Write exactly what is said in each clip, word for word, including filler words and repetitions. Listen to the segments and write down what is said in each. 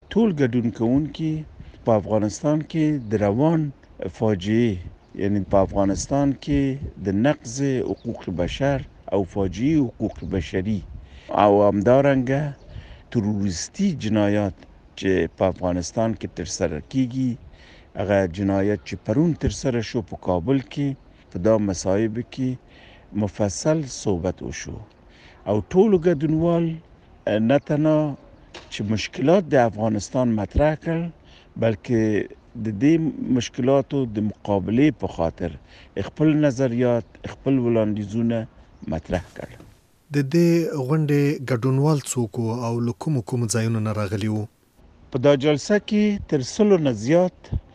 ټول ګډون کوونکي په افغانستان کې د روان فاجعه یعنی په افغانستان کې د نقض حقوق بشر او فاجعه حقوق بشري او همدارنګه تروریستي جنایات چې په افغانستان کې تر سره کیږي، هغه جنایت چې پرون تر سره شو په کابل کې، په دا مصايب کې مفصل صحبت وشو او ټول ګډونوال نه تنها چې مشکلات د افغانستان مطرح کړل، بلکې د دې مشکلاتو د مقابله په خاطر خپل نظریات، خپل وړاندیزونه مطرح کړل. د دې غونډې ګډونوال څوک او له کومو کومو ځایونو نه راغلي وو؟ په دا جلسه کې تر سلو نه زیات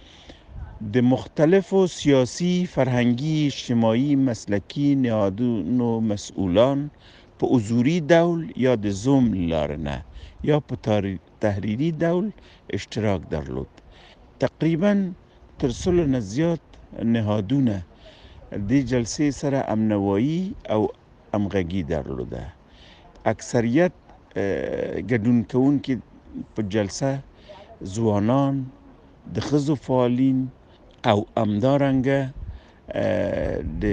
د مختلفو سیاسي، فرهنګي، اجتماعي، مسلکي نهادونو مسؤلان په حضوري ډول یا د زوم لاره نه یا په تحریري ډول اشتراک درلود. تقریبا تر سلو نه زیات نهادونه د جلسې سره امنوایی او همغږي درلوده. اکثریت ګډون کوونکي په جلسه ځوانان، د ښځو فعالین او همدارنګه د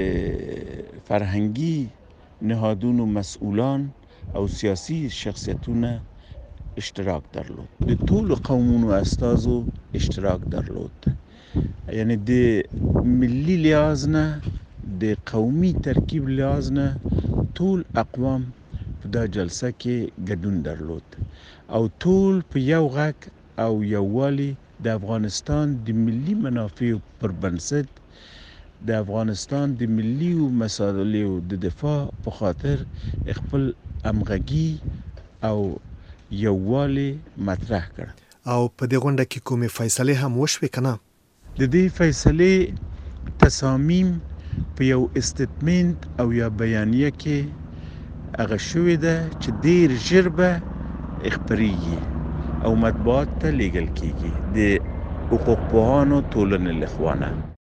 فرهنګي نهادونو مسؤلان او سیاسي شخصیتونه اشتراک درلود. د ټولو قومونو استازو اشتراک درلود. یعنی د ملي لحاظ نه، د قومي ترکیب لحاظ نه ټول اقوام په دا جلسه کې ګډون درلود او ټول په یو غږ او یووالي د افغانستان د ملي منافعو پر بنسټ د افغانستان د ملي مسایلو د دفاع په خاطر خپل همغږي او یووالي مطرح کړ. او په دې غونډه کې کومې فیصلې هم وشوې کنه؟ د دې فیصلې تصامیم په یو استیتمنت او یا بیانیه کې هغه شوې ده چې ډیر ژر به خپریږي او مطبوعات ته لیږل کیږي د حقوق پوهانو ټولنې لخوا نه.